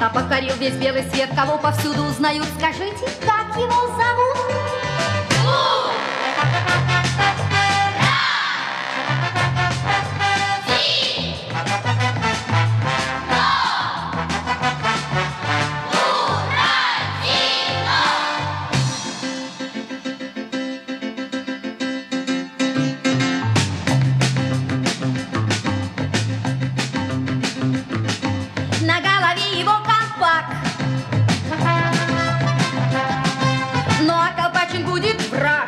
Когда покорил весь белый свет, кого повсюду узнают, скажите, как его зовут? На голове его колпак, ну а колпачен будет враг.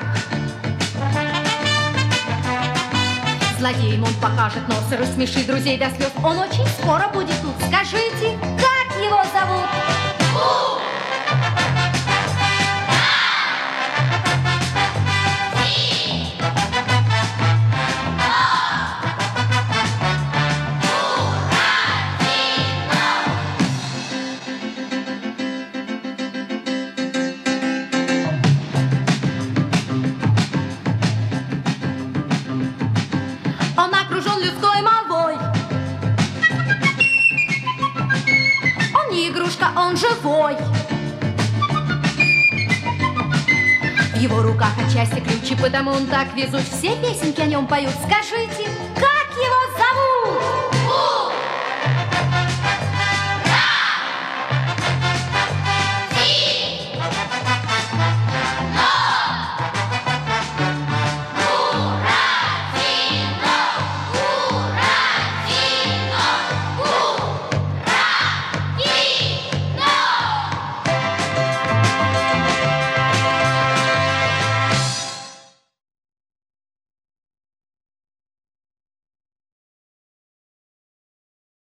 Злодеям он покажет нос и рассмешит друзей до слез. Он очень скоро будет тут. Скажите, как его зовут? Он окружен людской молвой. Он не игрушка, он живой. В его руках отчасти ключи, потому он так везут. Все песенки о нем поют. Скажите, как его